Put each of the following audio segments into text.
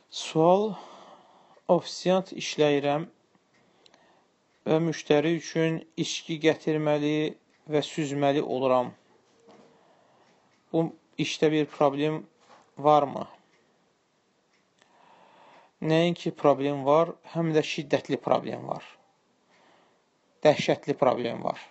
Sual, ofisiant işləyirəm və müştəri üçün içki gətirməli və süzməli oluram. Bu işdə bir problem varmı? Nəinki problem var, həm də şiddətli problem var. Dəhşətli problem var.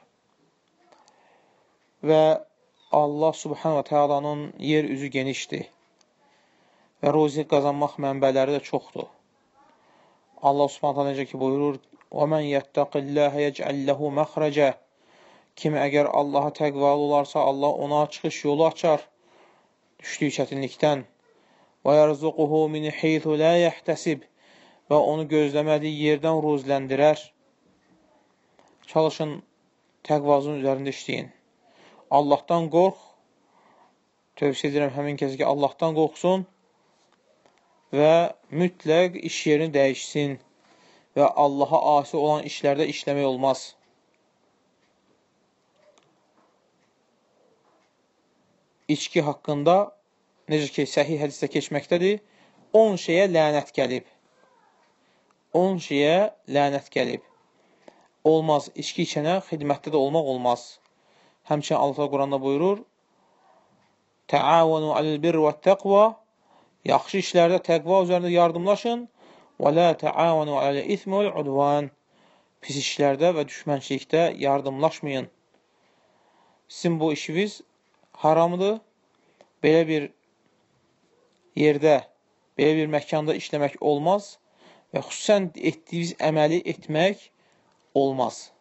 Və Allah subhanahu wa ta'alanın yer üzü genişdir. Və ruzi qazanmaq mənbələri də çoxdur. Allah subhanahu ta'ala necə ki buyurur, وَمَنْ يَتَّقِ اللّٰهَ يَجْعَلْ لَهُ مَخْرَجَ Kim əgər Allaha təqvalı olarsa, Allah ona çıxış yolu açar düşdüyü çətinlikdən. وَيَرْزُقُهُ مِنْ حَيْثُ لَا يَحْتَسِبْ Və onu gözləmədiyi yerdən ruzləndirər. Çalışın, təqvazın üzərində işləyin. Allahdan qorx, tövsiyə edirəm həmin kəsə ki, Allahdan qorxsun və mütləq iş yerini dəyişsin və Allaha asi olan işlərdə işləmək olmaz. İçki haqqında, necə ki, səhih hədisdə keçməkdədir, 10 şeyə lənət gəlib. 10 şeyə lənət gəlib. Olmaz, içki içənə xidmətdə də olmaq olmaz. Həmçinin Allah Quranda buyurur, Təavunu aləl-birr və təqva Yaxşı işlərdə təqva üzərində yardımlaşın və la təavunu aləl-ithmi vəl-udvan Pis işlərdə və düşmənçilikdə yardımlaşmayın. Sizin bu işiniz haramdır. Belə bir yerdə, belə bir məkanda işləmək olmaz və xüsusən etdiyiniz əməli etmək olmaz.